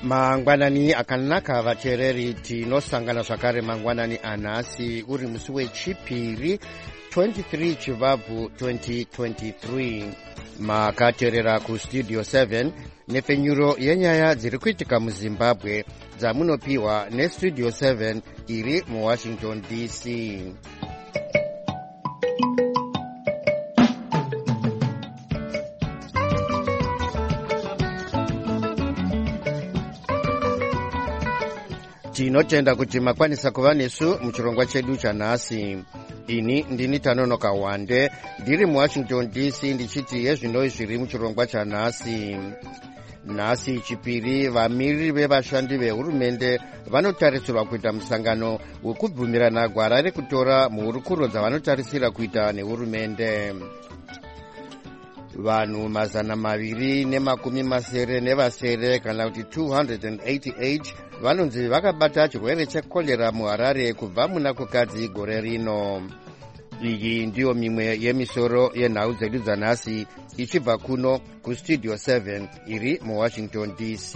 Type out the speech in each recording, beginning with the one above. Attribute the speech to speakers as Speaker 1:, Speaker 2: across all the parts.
Speaker 1: mangwanani akanaka vateereri tinosangana zvakare mangwanani anhasi uri musi wechipiri 23 chivabvu 2023 makateerera kustudio 7 nepfenyuro yenyaya dziri kuitika muzimbabwe dzamunopiwa nestudio 7 iri muwashington dc. tinotenda kuti makwanisa kuva nesu muchirongwa chedu chanhasi. ini ndini Tanonoka Wande ndiri muwashington dc ndichiti yezvinoi zviri muchirongwa chanhasi. nhasi chipiri vamiriri vevashandi vehurumende vanotarisirwa kuita musangano wekubvumirana gwara rekutora muhurukuro dzavanotarisira kuita nehurumende. vanhu 270 kana kuti 288 vanonzi vakabata chirwere chekorera muharare kubva muna kukadzi gore rino. iyi ndiyo mimwe yemisoro yenhau dzedu dzanhasi ichibva kuno kustudio 7 iri muwashington dc.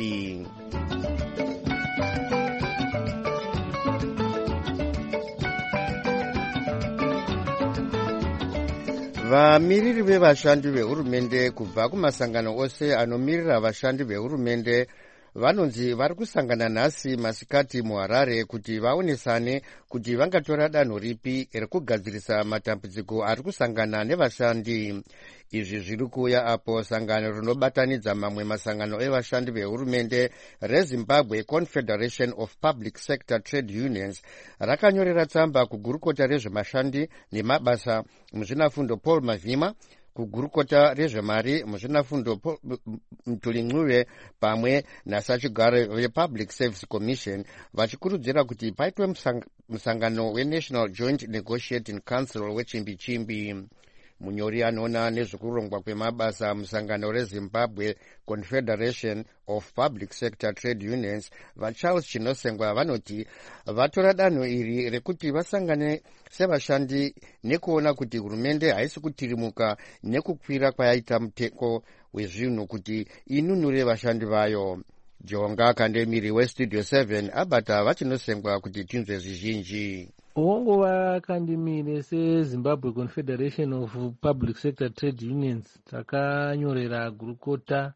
Speaker 1: vamiriri vevashandi vehurumende kubva kumasangano ose anomirira vashandi vehurumende vanonzi vari kusangana nhasi masikati muharare kuti vaonesane kuti vangatora danho ripi rekugadzirisa matambudziko ari kusangana nevashandi. izvi zviri kuuya apo sangano rinobatanidza mamwe masangano evashandi vehurumende rezimbabwe confederation of public sector trade unions rakanyorera tsamba kugurukota rezvemashandi nemabasa muzvinafundo Paul Mavhima, kugurukota rezvemari muzvinafundo Mtuli Ncube pamwe nasachigare vepublic service commission vachikurudzira kuti paitwe musangano wenational joint negotiating council wechimbi-chimbi. munyori anoona nezvekurongwa kwemabasa musangano rezimbabwe confederation of public sector trade unions vaCharles Chinosengwa vanoti vatora danho iri rekuti vasangane sevashandi nekuona kuti hurumende haisi kutirimuka nekukwira kwayaita mutengo wezvinhu kuti inunure vashandi vayo. jonga kandemiri westudio 7 abata vaChinosengwa kuti tinzwe zvizhinji.
Speaker 2: ongova kandimire sezimbabwe confederation of public sector trade unions takanyorera gurukota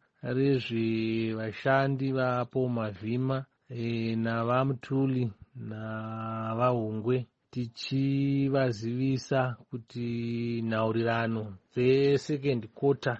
Speaker 2: rezvevashandi vaPaul Mavhima navaMtuli navahungwe tichivazivisa kuti nhaurirano dzesecond quarter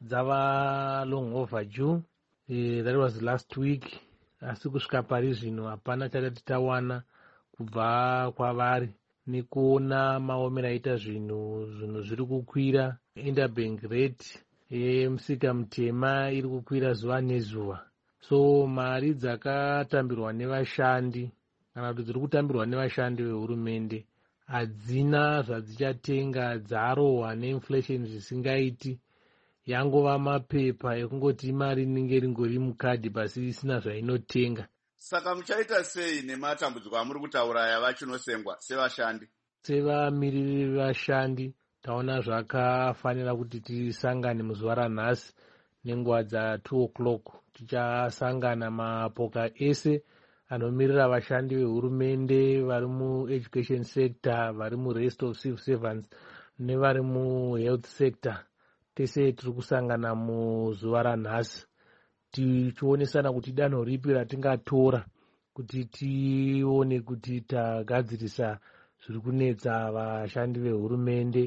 Speaker 2: dzava long overdue. That was last week, asi kusvika pari zvino hapana chatati tawana kubva kwavari nekuona maomero aita zvinhu zviri kukwira. Interbank rate yemusika mutema iri kukwira zuva nezuva, so mari dzakatambirwa nevashandi kana kuti dziri kutambirwa nevashandi vehurumende hadzina zvadzichatenga, dzarohwa neinflation zvisingaiti. yangova mapepa ekungoti imari inenge ringori mukadhi basi isina zvainotenga.
Speaker 3: Saka muchaita sei nematambudziko amuri kutaura aya vaChinosengwa sevashandi?
Speaker 2: Sevamiriri vevashandi taona zvakafanira kuti tisangane muzuva ranhasi nenguva dza2 o'clock. Tichasangana mapoka ese anomirira vashandi vehurumende vari mueducation sector, vari murest of civil servants nevari muhealth sector. Tese tiri kusangana muzuva ranhasi tichionesana kuti danho ripi ratingatora kuti tione kuti tagadzirisa zviri kunetsa vashandi vehurumende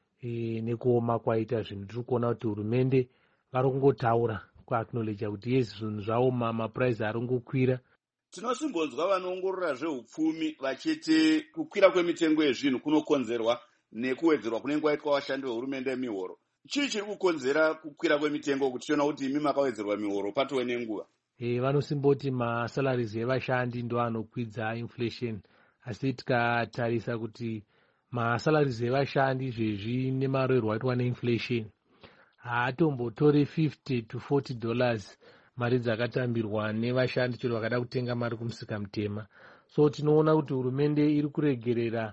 Speaker 2: nekuoma kwaita zvinhu. Tiri kuona kuti hurumende vari kungotaura kuacknowledge kuti yesi zvinhu zvaoma, mapuraizi ari kungokwira.
Speaker 3: Tinosimbonzwa vanoongorora zveupfumi vachiti kukwira kwemitengo yezvinhu kunokonzerwa nekuwedzerwa kunenge kwaitwa vashandi vehurumende mihoro. Chii chiri kukonzera kukwira kwemitengo kuti tiona kuti imi makawedzerwa mihoro patove nenguva?
Speaker 2: Vanosimboti masalaries evashandi ndo anokwidza inflation, asi tikatarisa kuti masalaries evashandi izvezvi nemarorerwo aitwa neinflation haatombotori $50 to $40 mari dzakatambirwa nevashandi chero vakada kutenga mari kumusika mutema. So tinoona kuti hurumende iri kuregerera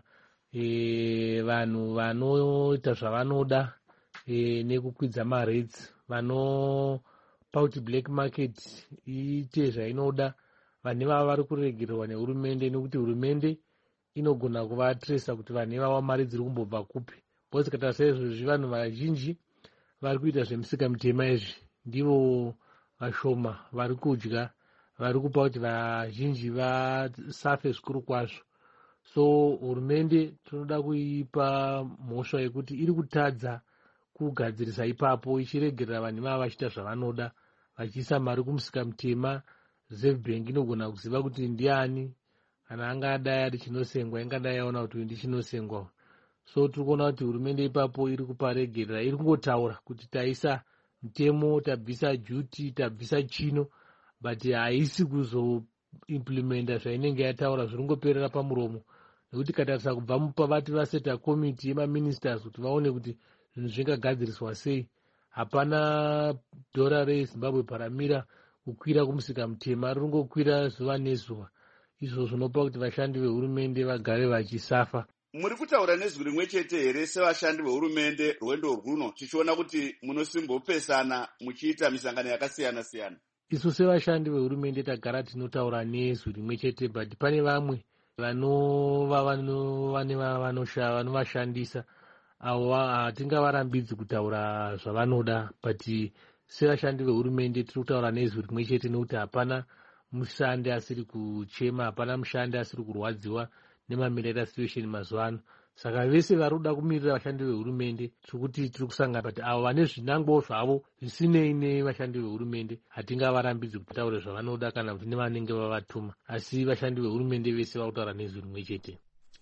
Speaker 2: vanhu vanoita zvavanoda nekukwidza marates, pauti black market iite zvainoda, vanhu vava vari kuregererwa nehurumende, nekuti hurumende inogona kuvatresa kuti vanhu ivava mari dziri kumbobva kupi. Bhozi kata saizvozvi vanhu vazhinji vari kuita zvemisika mitema izvi ndivo vashoma vari kudya, vari kupa kuti vazhinji vasafe zvikuru kwazvo. So hurumende tinoda kuipa mhosva yekuti iri kutadza kugadzirisa ipapo, ichiregerera vanhu ivava vachiita zvavanoda, vachiisa mari kumusika mutema. Reserve Bank inogona kuziva kuti ndiani, kana angadai ari chinosengwa ingadai yaona kuti ndi chinosengwa. So tiri kuona kuti hurumende ipapo iri kuparegerera, iri kungotaura kuti taisa mutemo, tabvisa duty, tabvisa chino, but haisi kuzoimplementa zvainenge yataura, zviri kungoperera pamuromo. Nekuti katarisa kubva pavati vaseta komiti yemaministers kuti vaone kuti zvinhu zvingagadziriswa sei, hapana dhora reZimbabwe paramira kukwira kumusika mutema, riri kungokwira zuva nezuva. Izvo zvinopa kuti vashandi vehurumende vagare vachisafa.
Speaker 3: Muri kutaura nezwi rimwe chete here sevashandi vehurumende rwendo rwuno, tichiona kuti munosimbopesana muchiita misangano yakasiyana siyana?
Speaker 2: Isu sevashandi vehurumende tagara tinotaura nezwi rimwe chete, but pane vamwe vanovashandisa avo hatingavarambidzi kutaura zvavanoda, but sevashandi vehurumende tiri kutaura nezwi rimwe chete, nekuti hapana mushandi asiri kuchema, hapana mushandi asiri kurwadziwa nemamirira situation mazuva ano. Saka vese vari kuda kumirira vashandi vehurumende tiri kusangana, but avo vane zvinangwa zvavo zvisinei nevashandi vehurumende hatingavarambidzi kutaura zvavanoda kana kuti nevanenge vavatuma, asi vashandi vehurumende vese vari kutaura nezwi rimwe chete.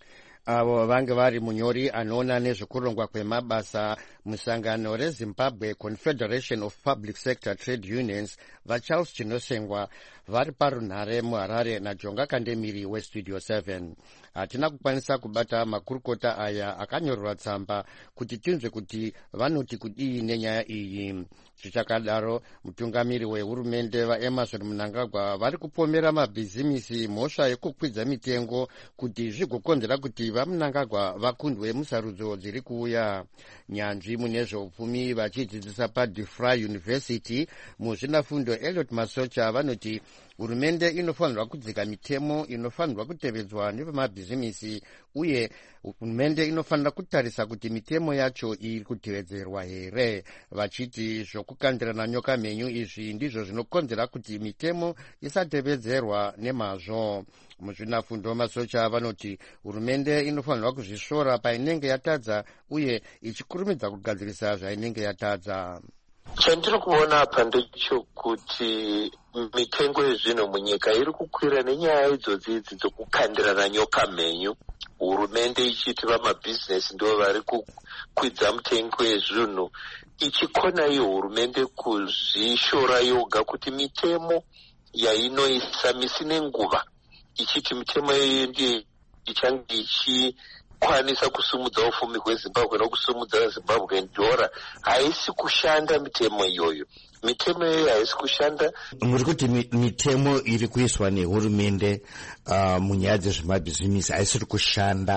Speaker 1: Avo vange vari munyori anoona nezvekurongwa kwemabasa musangano reZimbabwe Confederation of Public Sector Trade Unions, vaCharles Chinosengwa vari parunhare muHarare naJonga Kandemiri weStudio 7. Hatina kukwanisa kubata makurukota aya akanyorwa tsamba kuti tinzwe kuti vanoti kudii nenyaya iyi. Zvichakadaro, mutungamiri wehurumende vaEmmerson Mnangagwa vari kupomera mabhizimisi mhosva yekukwidza mitengo kuti zvigokonzera kuti vaMnangagwa vakundwe musarudzo dziri kuuya. Nyanzvi mune zveupfumi vachidzidzisa paDeFry University muzvinafundo Elliot Masocha vanoti hurumende inofanirwa kudzika mitemo inofanirwa kutevedzwa nevemabhizimisi, uye hurumende inofanira kutarisa kuti mitemo yacho iri kutevedzerwa here, vachiti zvokukandirana nyoka mhenyu izvi ndizvo zvinokonzera kuti mitemo isatevedzerwa nemazvo. Muzvinafundo Masocha vanoti hurumende inofanirwa kuzvishora painenge yatadza uye ichikurumidza kugadzirisa zvainenge yatadza.
Speaker 4: Chandiri kuona apa ndechokuti mitengo yezvino munyika iri kukwira nenyaya idzodzi dzokukandirana nyoka mhenyu. Hurumende ichiti vamabhizinesi ndo vari kukwidza mitengo yezvinhu, ichikona iyo hurumende kuzvishora yoga kuti mitemo yainoisa misine nguva, ichiti mitemo iyoyo ndiyo ichange ichikwanisa kusumudza ufumi hweZimbabwe nokusumudza Zimbabwe ndora. Haisi kushanda mitemo iyoyo, mitemo iyoyo haisi kushanda.
Speaker 5: Muri kuti mitemo iri kuiswa nehurumende munyaya dzezvemabhizimisi haisiri kushanda.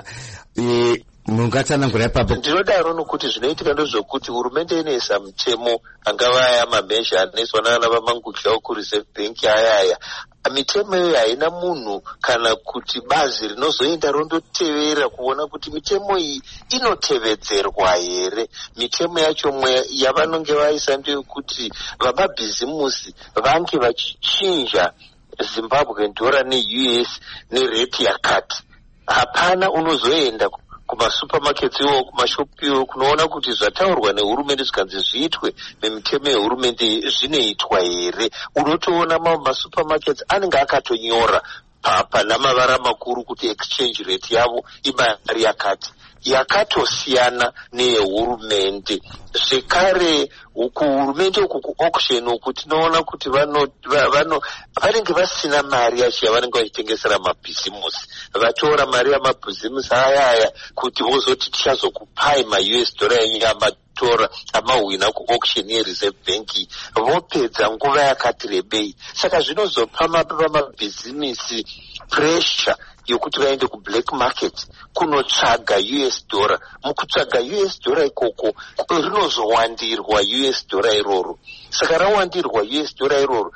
Speaker 5: Mungatsanangura ipapo?
Speaker 4: Ndinodaro nokuti zvinoitika ndezvokuti hurumende inoisa mitemo, angava aya mamezha anoiswa nana vamangudya kuReserve Bank ayaya. Mitemo iyoyo haina munhu kana kuti bazi rinozoenda rondotevera kuona kuti mitemo iyi inotevedzerwa here. Mitemo yacho mwe yavanonge vaisa ndeyekuti vamabhizimusi vange vachichinja Zimbabwe ndora neUS nereti yakati. Hapana unozoenda kumasupermarkets iwo kumashopu iwo kunoona kuti zvataurwa nehurumende zvikanzi zviitwe nemitemo yehurumende zvinoitwa here. Unotoona masupermarkets anenge akatonyora pana mavara makuru kuti exchange rate yavo imari yakati, yakatosiyana neyehurumende. Zvekare kuhurumende uku kuauction uku tinoona kuti vanenge vasina mari yacho yavanenge vachitengesera mabhizimusi, vatora mari yamabhizimusi ayaya kuti vozoti tichazokupai maUS dollar yenyu amatora amahwina kuauction yeReserve Bank, vopedza nguva yakati rebei. Saka zvinozopa mabhizimusi pressure yokuti vaende kublack market kunotsvaga US dollar. Mukutsvaga US dollar ikoko rinozowandirwa US dollar iroro. Saka rawandirwa US dollar iroro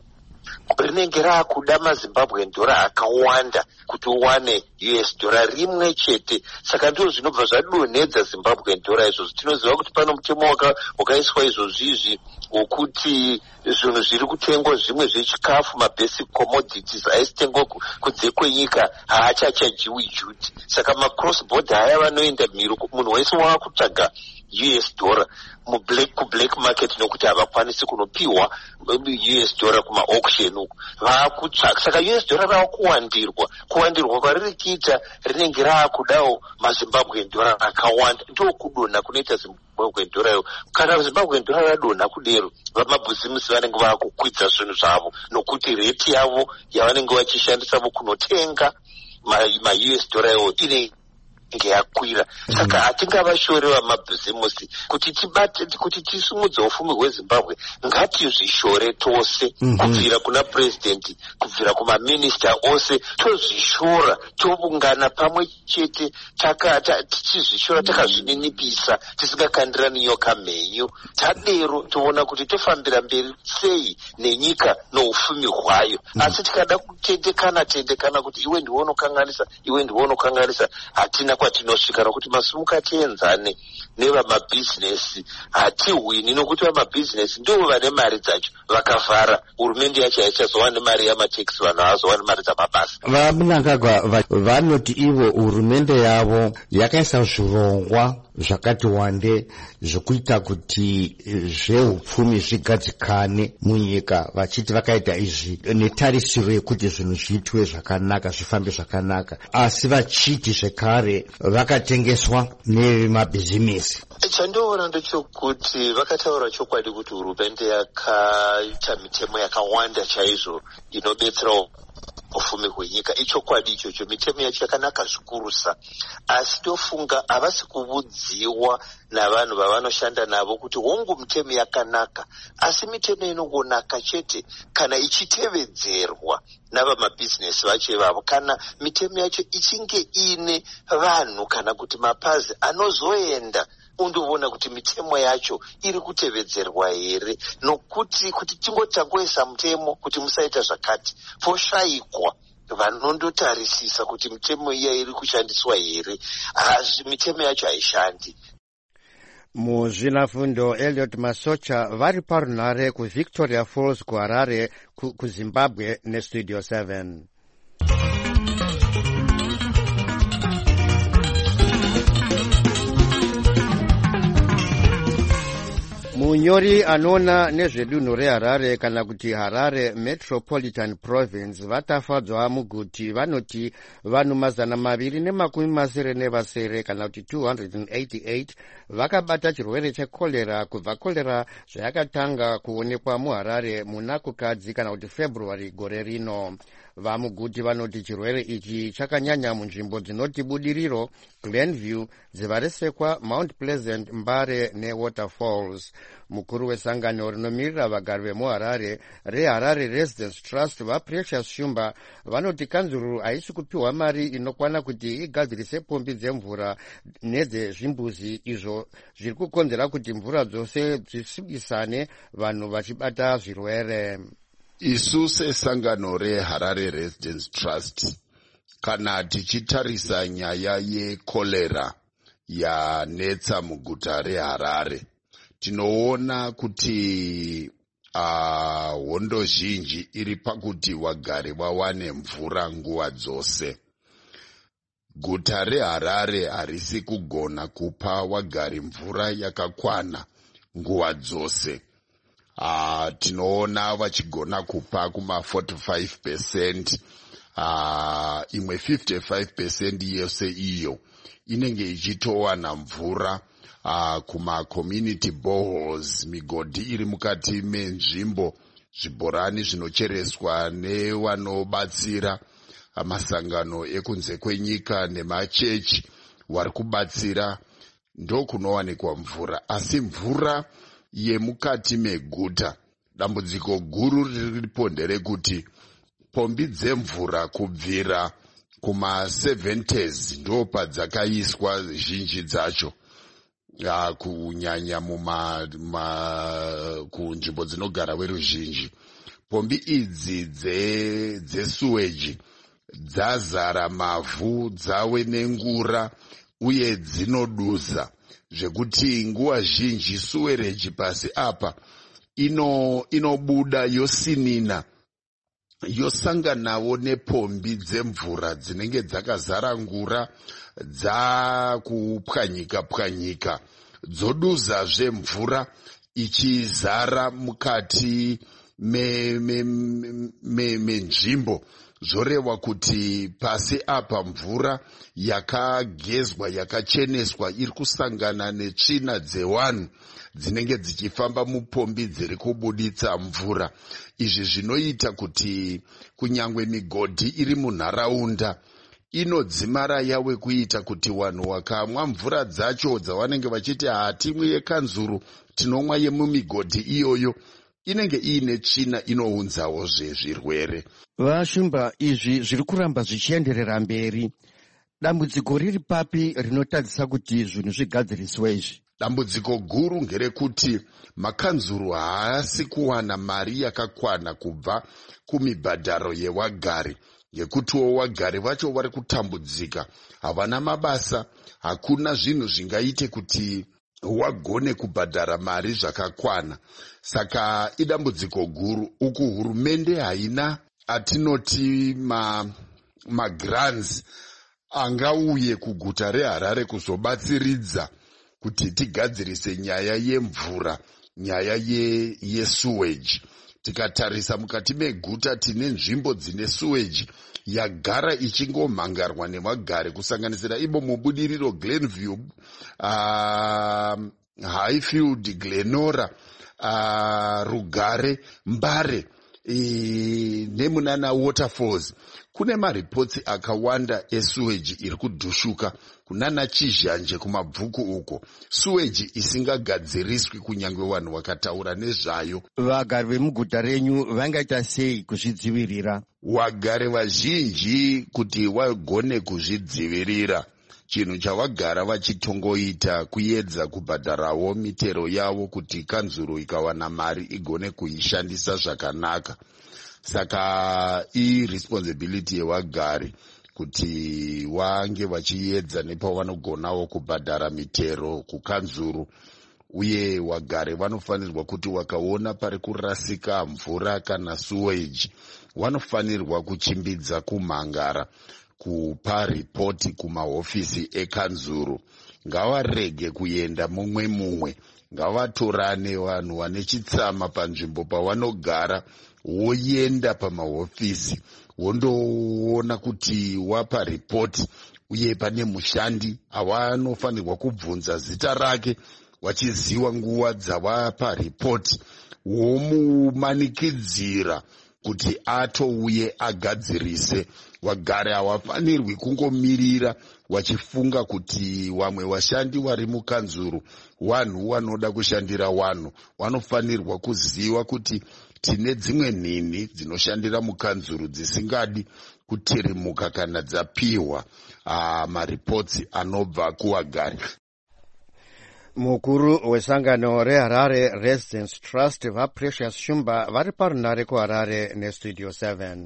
Speaker 4: rinenge raakuda maZimbabwean dollar akawanda kuti uwane US dollar rimwe chete. Saka ndizvo zvinobva zvadonhedza Zimbabwean dollar izvozvo. Tinoziva kuti pano mutemo wakaiswa izvozvizvi wokuti zvinhu zviri kutengwa zvimwe zvechikafu, mabasic commodities aisitengwa kunze kwenyika haachachajiwi duty. Saka macross border aya vanoenda mhiri, munhu wese waakutsvaga US dollar kublack market nokuti havakwanisi kunopiwa US dollar kuma-auction uku. Vaakutsvaga. Saka US dollar kuwandirwa kwariri kuita rinenge raakudawo maZimbabwean dollar akawanda. Ndiko kudonha kunoita Zimbabwean dollar yo. Kana Zimbabwean dollar radonha kudero, vamabhizimusi vanenge vaakukwidza zvinhu zvavo nokuti rate yavo yavanenge vachishandisa kunotenga ma-US dollar yo yakwira. Saka hatingavashorewa mabhizimusi kuti tisimudze ufumi hweZimbabwe. Ngatizvishore tose, kubvira kuna president, kubvira kumaminista ose, tozvishora, toungana pamwe chete, tichizvishora takazvininipisa, tisingakandirani nyoka mhenyu. Tadero toona kuti tofambira mberi sei nenyika noufumi hwayo. Asi tikada kutendekana kuti iwe ndiwe unokanganisa, hatina kwatinosvika, nokuti masimuka tienzane nevamabhizinesi hatihwini, nokuti vamabhizinesi ndivo vane mari dzacho. Vakavhara, hurumende yacho haichazowana mari yamatekisi, vanhu havazowana mari dzamabasa.
Speaker 5: Vamunangagwa vanoti ivo hurumende yavo yakaisa zvirongwa zvakati wande zvokuita kuti zveupfumi zvigadzikane munyika, vachiti vakaita izvi netarisiro yekuti zvinhu zviitwe zvakanaka, zvifambe zvakanaka, asi vachiti zvekare vakatengeswa nemabhizimisi.
Speaker 4: Chandoona ndechokuti vakataura chokwadi kuti hurumende yakaita mitemo yakawanda chaizvo inobetsera ufumi hwenyika. Ichokwadi ichocho, mitemo yacho yakanaka zvikurusa, asi tofunga havasi kuudziwa navanhu vavanoshanda navo kuti hongu mitemo yakanaka, asi mitemo inongonaka chete kana ichitevedzerwa navamabhizinesi vacho ivavo, kana mitemo yacho ichinge ine vanhu kana kuti mapazi anozoenda undoona kuti mitemo yacho iri kutevedzerwa here, nokuti kuti tingotangoisa mutemo kuti musaita zvakati poshayikwa vanondotarisisa kuti mitemo iya iri kushandiswa here. Mitemo yacho haishandi.
Speaker 1: Muzvinafundo Elliot Masocha vari parunhare kuVictoria Falls kuHarare kuZimbabwe neStudio 7. Munyori anoona nezvedunhu reHarare kana kuti Harare Metropolitan Province vatafadzwa muguti vanoti vanhu 287 kana kuti 288 vakabata chirwere chekolera kubva kolera zvayakatanga kuonekwa muHarare muna kukadzi kana kuti February gore rino. Vamuguti vanoti chirwere ichi chakanyanya munzvimbo dzinoti Budiriro, Glenview, Dzivaresekwa, Mount Pleasant, Mbare neWaterfalls. Mukuru wesangano rinomirira vagari vemuHarare reHarare Residents Trust vaPrecious Shumba vanoti kanzuru haisi kupiwa mari inokwana kuti igadzirise pombi dzemvura nedzezvimbuzi, izvo zviri kukonzera kuti mvura dzose dzisibisane vanhu vachibata zvirwere.
Speaker 6: Isu sesangano reHarare Residents Trust, kana tichitarisa nyaya yekolera yanetsa muguta reHarare, tinoona kuti hondo zhinji iri pakuti vagari vawane mvura nguva dzose. Guta reHarare harisi kugona kupa vagari mvura yakakwana nguva dzose. Tinoona vachigona kupa kuma 45%, imwe 55% yose iyo inenge ichitowana mvura kuma community boreholes, migodhi iri mukati menzvimbo, zvibhorani zvinochereswa nevanobatsira masangano ekunze kwenyika nemachechi vari kubatsira, ndokunowanikwa mvura. Asi mvura yemukati meguta, dambudziko guru riripo nderekuti pombi dzemvura kubvira kuma70s ndo padzakaiswa zhinji dzacho, kunyanya kunzvimbo dzinogara veruzhinji. Pombi idzi dzesuweji dzazara mavhu, dzave nengura uye dzinoduza zvekuti nguva zhinji suwereji pasi apa inobuda yosinina yosanganawo nepombi dzemvura dzinenge dzakazara ngura, dzakupwanyika pwanyika, dzoduzazve mvura ichizara mukati menzvimbo. Zvoreva kuti pasi apa mvura yakagezwa yakacheneswa iri kusangana netsvina dzevanhu dzinenge dzichifamba mupombi dziri kubuditsa mvura. Izvi zvinoita kuti kunyangwe migodhi iri munharaunda inodzimara yawe kuita kuti vanhu vakamwa mvura dzacho dzavanenge vachiti hatimwi yekanzuru, tinomwa yemumigodhi iyoyo, inenge iine tsvina inounzawo zvirwere.
Speaker 1: Vashumba, izvi zviri kuramba zvichienderera mberi. Dambudziko riri papi rinotadzisa kuti zvinhu zvigadziriswe izvi?
Speaker 6: Dambudziko guru ngerekuti makanzuru haasi kuwana mari yakakwana kubva kumibhadharo yewagari, ngekutiwo wagari vacho vari kutambudzika, havana mabasa, hakuna zvinhu zvingaite kuti wagone kubhadhara mari zvakakwana. Saka idambudziko guru. Uku hurumende haina atinoti magrants angauye kuguta reHarare kuzobatsiridza kuti tigadzirise nyaya yemvura, nyaya yesuweji. Tikatarisa mukati meguta tine nzvimbo dzine suweji yagara ichingomhangarwa nevagari, kusanganisira ibo mubudiriro, Glenview, Highfield, Glenora, Rugare, Mbare nemunana Waterfalls. Kune maripotsi akawanda esuweji iri kudhushuka kunana Chizhanje kumabvuku uko, suweji isingagadziriswi kunyange vanhu vakataura nezvayo.
Speaker 1: Vagari vemuguta renyu vangaita sei kuzvidzivirira?
Speaker 6: Wagari vazhinji kuti vagone kuzvidzivirira, chinhu chavagara vachitongoita kuedza kubhadharawo mitero yavo kuti kanzuru ikawana mari igone kuishandisa zvakanaka. Saka iresponsibility yevagari kuti vange vachiedza nepavanogonawo kubhadhara mitero kukanzuru, uye wagari vanofanirwa kuti wakaona pari kurasika mvura kana suweji, vanofanirwa kuchimbidza kumhangara kupa ripoti kumahofisi ekanzuru. Ngavarege kuenda mumwe, ngavatorane vanhu vane chitsama panzvimbo pavanogara, woenda pamahofisi wondoona kuti wapa ripoti, uye pane mushandi avanofanirwa kubvunza zita rake, wachiziva nguva dzavapa ripoti, womumanikidzira kuti atouye agadzirise. Wagari havafanirwi kungomirira wachifunga kuti vamwe vashandi vari mukanzuru vanhu vanoda kushandira vanhu. Vanofanirwa kuziva kuti tine dzimwe nhini dzinoshandira mukanzuru dzisingadi kutirimuka kana dzapiwa maripotsi anobva kuwagari.
Speaker 1: Mukuru wesangano reHarare Residents Trust vaPrecious Shumba vari parunare kuHarare neStudio 7.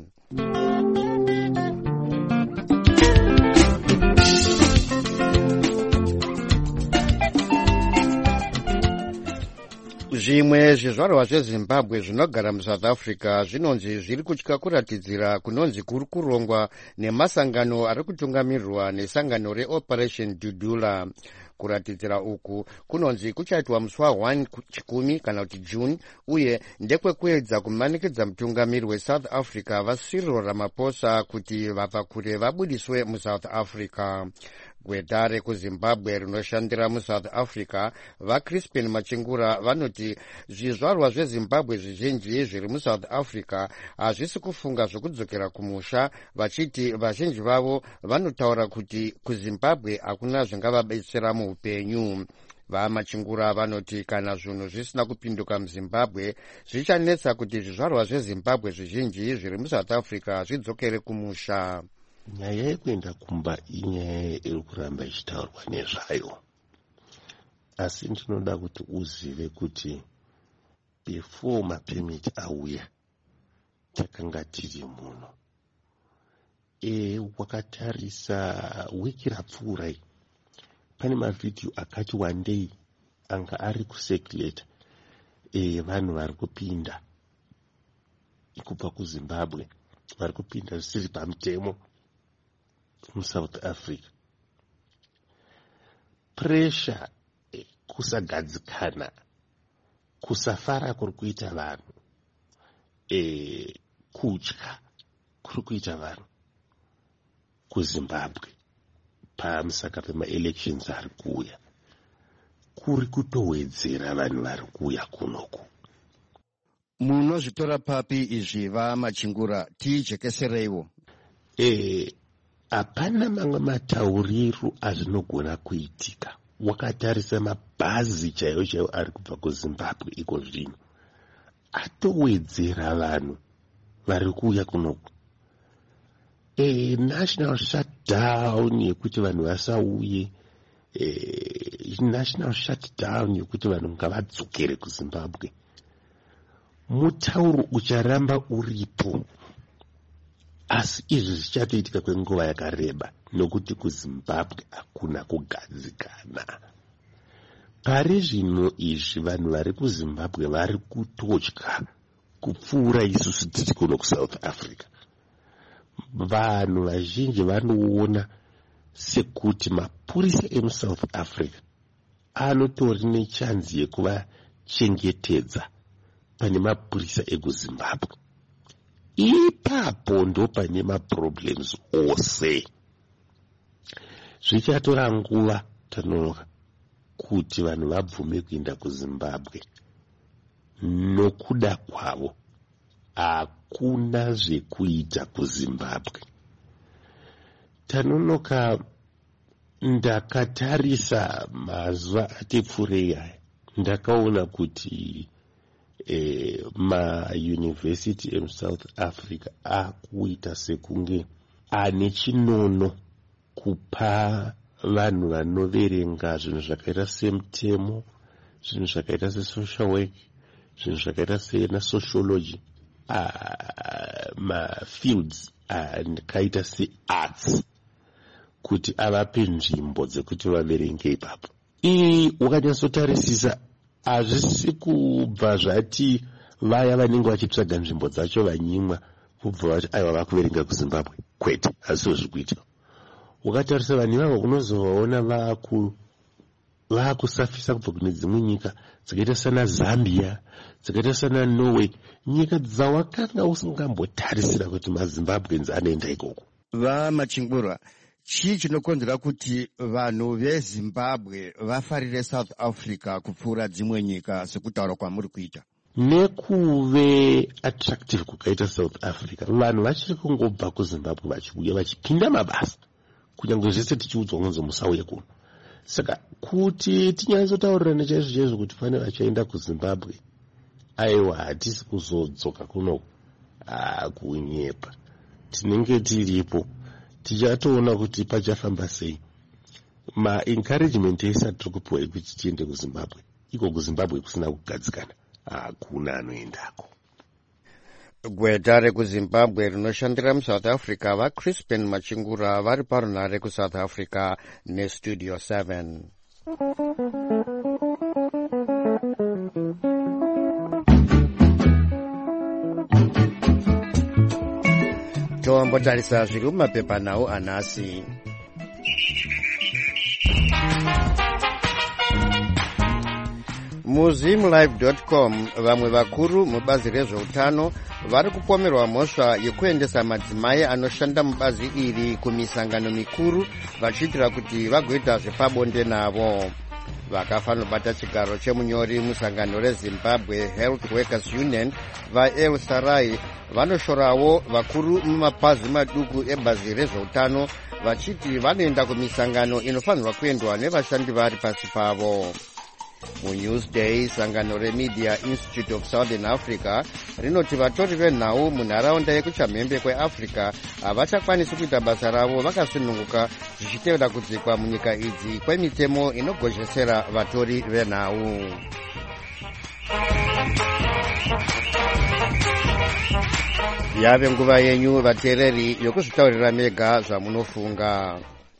Speaker 1: Zvimwe zvizvarwa zveZimbabwe zvinogara muSouth Africa zvinonzi zviri kutya kuratidzira kunonzi kuri kurongwa nemasangano ari kutungamirirwa nesangano reOperation Dudula. Kuratidzira uku kunonzi kuchaitwa musi wa1 chikumi kana kuti June, uye ndekwekuedza kumanikidza mutungamiri weSouth Africa vaCyril Ramaphosa kuti vabva kure vabudiswe muSouth Africa. Gweta rekuZimbabwe rinoshandira muSouth Africa vaCrispin Machingura vanoti zvizvarwa zveZimbabwe zvizhinji zviri muSouth Africa hazvisi kufunga zvokudzokera kumusha, vachiti vazhinji vavo vanotaura kuti kuZimbabwe hakuna zvingavabetsera muupenyu. VaMachingura vanoti kana zvinhu zvisina kupinduka muZimbabwe zvichanetsa kuti zvizvarwa zveZimbabwe zvizhinji zviri muSouth Africa zvidzokere kumusha.
Speaker 7: nyaya yekuenda kumba inyaya iri kuramba ichitaurwa nezvayo, asi ndinoda kuti uzive kuti before mapemiti auya takanga tiri muno. Wakatarisa wiki rapfuura pane mavhidhiyo akati wandei anga ari kusekuleta vanhu vari kupinda kubva kuZimbabwe, vari kupinda zvisiri pamutemo muSouth Africa. Pressure, kusagadzikana, kusafara kuri kuita vanhu, kutya kuri kuita vanhu kuZimbabwe pamusaka pemaelections ari kuuya, kuri kutowedzera vanhu vari kuuya kunoku.
Speaker 1: Munozvitora papi izvi vaMachingura, tijekesereiwo?
Speaker 7: Hapana mamwe matauriro azvinogona kuitika. Wakatarisa mabhazi chaiwo chaiwo ari kubva kuZimbabwe iko zvino atowedzera vanhu vari kuuya kunoku. National shutdown yekuti vanhu vasauye, national shutdown yekuti vanhu ngavadzokere kuZimbabwe, mutauro ucharamba uripo, asi izvi zvichatoitika kwenguva yakareba nokuti kuZimbabwe hakuna kugadzikana. Pari zvino izvi vanhu vari kuZimbabwe vari kutotya kupfuura isusu tiri kuno kuSouth Africa. Vanhu vazhinji vanoona sekuti mapurisa emuSouth Africa anotori nechanzi yekuvachengetedza pane mapurisa ekuZimbabwe. Ipapo ndo pane maproblems ose. Zvichatora nguva tanonoka kuti vanhu vabvume kuenda kuZimbabwe. Nokuda kwavo hakuna zvekuita kuZimbabwe. Tanonoka ndakatarisa mazuva atepfurei aya, ndakaona kuti mauniversity emuSouth Africa akuita sekunge ane chinono kupa vanhu vanoverenga zvinhu zvakaita semutemo, zvinhu zvakaita sesocial work, zvinhu zvakaita senasociology, mafields akaita searts, kuti avape nzvimbo dzekuti vaverenge ipapo. Wakanyatsotarisisa hazvisi kubva zvati vaya vanenge vachitsvaga nzvimbo dzacho vanyimwa kubva vati aiwa vakuverenga kuZimbabwe, kwete, hazvo zvikuita. Ukatarisa vanhu ivavo unozovaona vakusafisa kubva kune dzimwe nyika dzakaita sana Zambia, dzakaita sana Norway, nyika dzawakanga usingambotarisira kuti maZimbabweans anoenda ikoko.
Speaker 1: VaMachingura, chii chinokonzera kuti vanhu veZimbabwe vafarire South Africa kupfuura dzimwe nyika sekutaura kwamuri kuita?
Speaker 7: Nekuve attractive kukaita South Africa, vanhu vachiri kungobva kuZimbabwe vachiuya vachipinda mabasa, kunyange zvese tichiudzwa kunzi musauye kuno. Saka kuti tinyatsotaurira chaizvo kuti pane vachaenda kuZimbabwe, aiwa hatisi kuzodzoka kuno kunyepa. Tinenge tiripo, tichatoona kuti pachafamba sei. Ma-encouragement ese atiri kupiwa ekuti tiende kuZimbabwe, iko kuZimbabwe kusina kugadzikana, hakuna anoendako.
Speaker 1: Gweta rekuZimbabwe rinoshandira muSouth Africa vaCrispin Machingura vari parunhare kuSouth Africa neStudio 7. Tombotarisa zviri mumapepa nawo anhasi. MuZimLive.com vamwe vakuru mubazi rezveutano vari kupomerwa mhosva yekuendesa madzimai anoshanda mubazi iri kumisangano mikuru vachiitira kuti vagoita zvepabonde navo. Vakafanobata chigaro chemunyori musangano reZimbabwe Health Workers Union vaEl Sarai vanoshorawo vakuru mumapazi maduku ebazi rezveutano vachiti vanoenda kumisangano inofanirwa kuendwa nevashandi vari pasi pavo. muNewsday sangano reMedia Institute of Southern Africa rinoti vatori venhau munharaunda yekuchamhembe kweAfrica havachakwanisi kuita basa ravo vakasununguka zvichitevera kudzikwa munyika idzi kwemitemo inogozhesera vatori venhau. Yave nguva yenyu vateereri yokuzvitaurira mega zvamunofunga.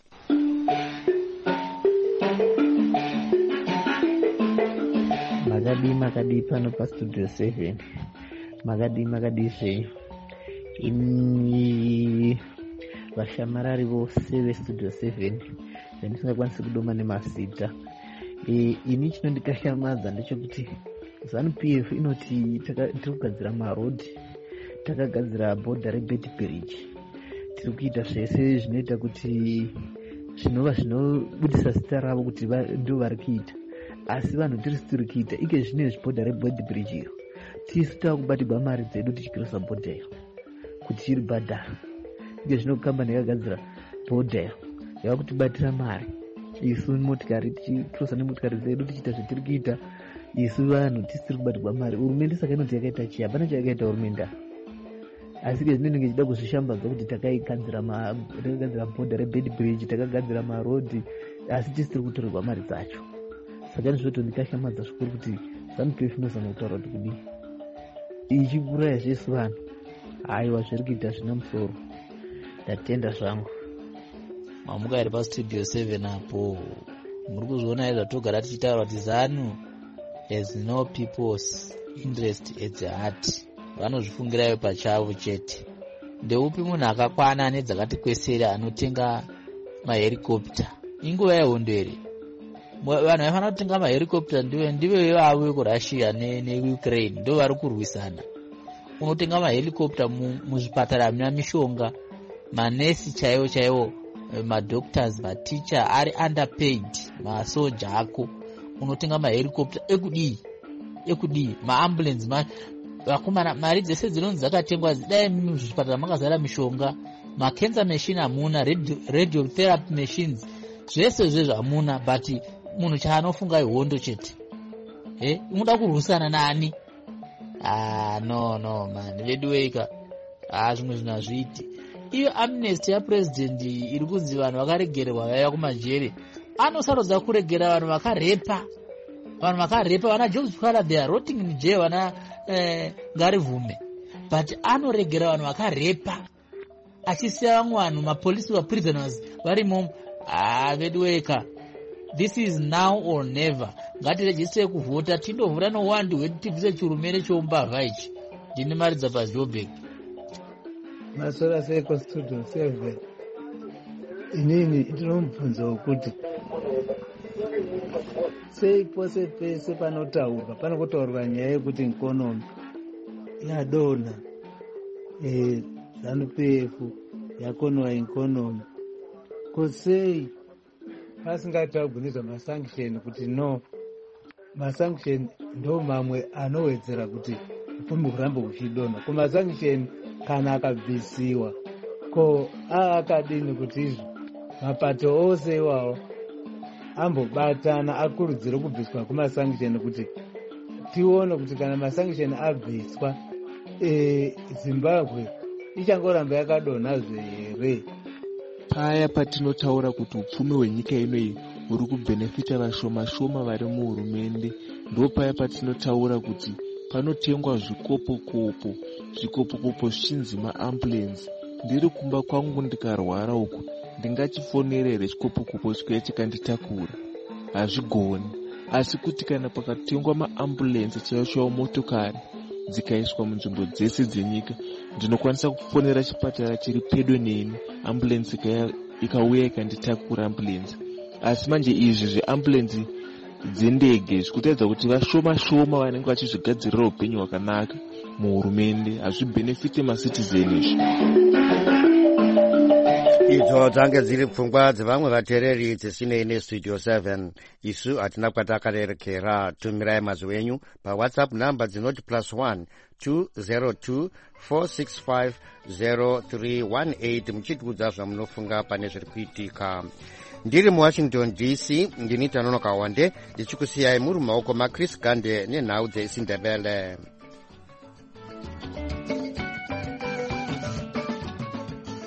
Speaker 8: Makadi pano pastudio 7 makadi zvei ini vashamarari vose vestudio 7 zvandisingakwanisi kudoma nemazita. Ini chinondikashamadza ndechekuti ZANU-PF inoti tiri kugadzira marodhi, takagadzira bhodha reBed Bridge, tiri kuita zvese zvinoita kuti zvinobudisa zita ravo kuti ndio vari kuita, asi vanhu tiri kuita ike zvinezvi bhodha reBed Bridge iro tisu taakubatirwa mari dzedu tichikirosa bhodha iro kuti chiri bhadhara. Ike zvino kambani yakagadzira bhodha iro yava kutibatira mari isu motikari tichikirosa nemotikari dzedu tichiita zvetiri kuita isu vanhu tisiri kubatirwa mari. Hurumende saka inoti yakaita chii? Hapana chayakaita hurumende, asi ke zvinenge chida kuzvishambadza kuti takagadzira bhodha reBed Bridge, takagadzira marodhi, asi tisiri kutorerwa mari dzacho. Saka ndizvotondikashamadza zvikuru kuti ZANU-PF inozama kutaura kuti kudii ichiuraya zvesu vanhu. Haiwa, zviri kuita zvina musoro. Ndatenda zvangu.
Speaker 9: Mamukari pastudio 7 apo muri kuzviona zvatogara tichitaura kuti ZANU has no people's interest at the heart. Vanozvifungirayo pachavo chete. Ndeupi munhu akakwana nedzakatikwesera anotenga maherikopta? Inguva yehondo here? Vanhu vaifanira kutenga maherikopta ndive vavo vekurussia neUkraine ndo vari kurwisana. Unotenga maherikopta muzvipatara muna mishonga, manesi chaivo, madoctors, maticha ari underpaid, masoja ako. Unotenga maherikopta ekudii, maambulance, vakomana, mari dzese dzinonzi dzakatengwa dai muzvipatara makazara mishonga, macancer machine hamuna, radiotherapy machines, zvese zvezvo hamuna, but munhu chaanofunga ihondo chete. Unoda kurwisana nani? No man, vedu weka. Zvimwe zvinhu hazviiti. Iyo amnesty yapresident iri kunzi vanhu vakaregererwa vaiva kumajere, anosarudza kuregera vanhu vakarepa. Vanhu vakarepa, vana George Fara, they are rotting in jail, vana Ngarivume. But anoregera vanhu vakarepa, achisiya vamwe vanhu mapolisi prisoners varimo. Vedu weka. This is now or never. Ngatirejistre kuvhota, tindovhura nowandi hwedu tibvise chirumene chombavha ichi. Ndine mari dzapazobheki.
Speaker 10: Masora seko studio 7. Inini ndinomubvunza ukuthi sei pose pese panotaurwa panokutaurwa nyaya yekuti ikonomi yadona, ZANU-PF yakonowa ikonomi, kusei pasingataurwi nezvamasanction kuti no, masanction ndo mamwe anowedzera kuti upfumi hurambe huchidonha. Kumasanction kana akabvisiwa ko akadini kuti izvo mapato ose iwawo ambobatana akurudzire kubviswa kumasanction kuti tione kuti kana masanction abviswa Zimbabwe ichangoramba yakadonhazve here?
Speaker 11: Paya patinotaura kuti upfumi hwenyika inoyi huri kubhenefita vashoma vari muhurumende, ndo paya patinotaura kuti panotengwa zvikopokopo zvichinzi maambulance. Ndiri kumba kwangu ndikarwara uku, ndingachifonerere chikopokopo chikauya chikanditakura? Hazvigoni. Asi kuti kana pakatengwa maambulance chaiwo motokari dzikaiswa munzvimbo dzese dzenyika, ndinokwanisa kufonera chipatara chiri pedo neni, ambulance ikauya ikanditakura ambulance. Asi manje izvi zveambulance dzendege zvikutaridza kuti vashoma vanenge vachizvigadzirira upenyu hwakanaka muhurumende, hazvibhenefite macitizen izvi.
Speaker 1: Idzo dzange dziri pfungwa dzevamwe vateereri dzisinei nestudio 7. Isu hatina kwatakarerekera. Tumirai mazwi enyu paWhatsApp namba dzinoti +1 202 465 0318 muchitiudza zvamunofunga pane zviri kuitika. ndiri muwashington dc ndini Tanonoka Wande ndichikusiyai muri mumaoko maChris Gande nenhau dzeisindebele.